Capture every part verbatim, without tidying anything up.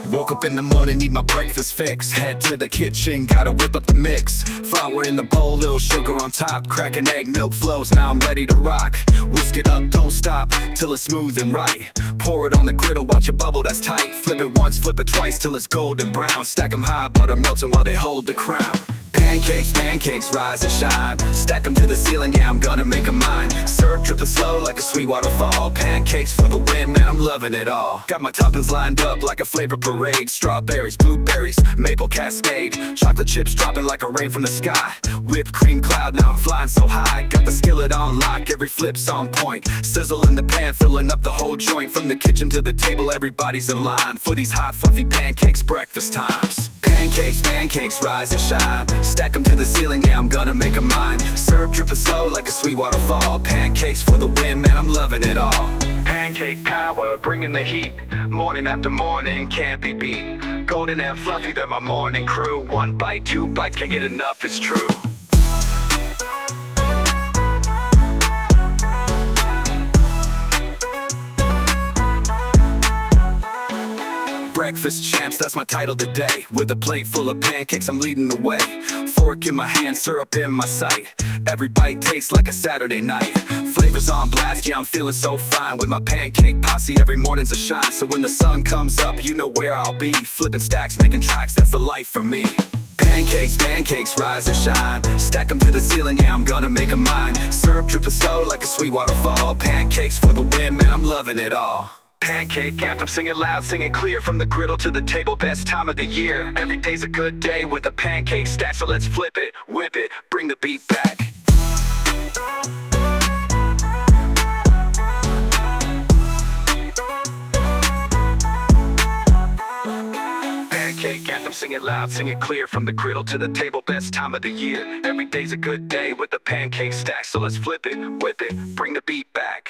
Woke up in the morning, need my breakfast fix. Head to the kitchen, gotta whip up the mix. Flour in the bowl, little sugar on top. Crack an egg, milk flows, now I'm ready to rock. Whisk it up, don't stop, till it's smooth and right. Pour it on the griddle, watch it bubble, that's tight. Flip it once, flip it twice, till it's golden brown. Stack 'em high, butter melting while they hold the crown. Pancakes, pancakes, rise and shine. Stack them to the ceiling, yeah, I'm gonna make 'em mine. Syrup dripping slow like a sweet waterfall. Pancakes for the win, man, I'm loving it all. Got my toppings lined up like a flavor parade. Strawberries, blueberries, maple cascade. Chocolate chips dropping like a rain from the sky. Whipped cream cloud, now I'm flying so high. Got the skillet on lock, every flip's on point. Sizzle in the pan, filling up the whole joint. From the kitchen to the table, everybody's in line for these hot, fluffy pancakes, breakfast times. Pancakes, pancakes, rise and shine. Stack them to the ceiling, yeah, I'm gonna make 'em mine. Syrup dripping slow like a sweet waterfall. Pancakes for the win, man, I'm loving it all. Pancake power, bringing the heat. Morning after morning, can't be beat. Golden and fluffy, they're my morning crew. One bite, two bites, can't get enough, it's true. Breakfast champs, that's my title today. With a plate full of pancakes, I'm leading the way. Fork in my hand, syrup in my sight. Every bite tastes like a Saturday night. Flavors on blast, yeah, I'm feeling so fine. With my pancake posse, every morning's a shine. So when the sun comes up, you know where I'll be. Flipping stacks, making tracks, that's the life for me. Pancakes, pancakes, rise and shine. Stack 'em to the ceiling, yeah, I'm gonna make 'em mine. Syrup dripping slow like a sweet waterfall. Pancakes for the win, man, I'm loving it all. Pancake anthem, sing it loud, sing it clear. From the griddle to the table, best time of the year. Every day's a good day with a pancake stack. So let's flip it, whip it, bring the beat back. Pancake anthem, sing it loud, sing it clear. From the griddle to the table, best time of the year. Every day's a good day with a pancake stack. So let's flip it, whip it, bring the beat back.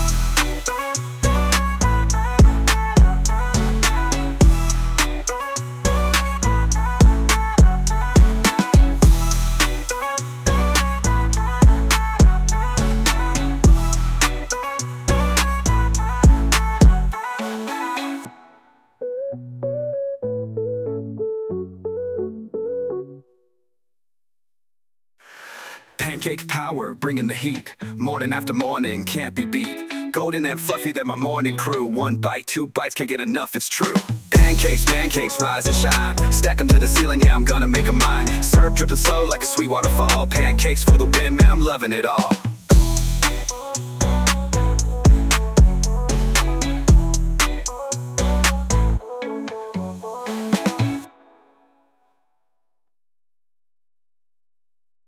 Pancake power, bringing the heat. Morning after morning, can't be beat. Golden and fluffy, they're my morning crew. One bite, two bites, can't get enough, it's true. Pancakes, pancakes, rise and shine. Stack 'em to the ceiling, yeah, I'm gonna make 'em mine. Syrup dripping slow like a sweet waterfall. Pancakes for the win, man, I'm loving it all.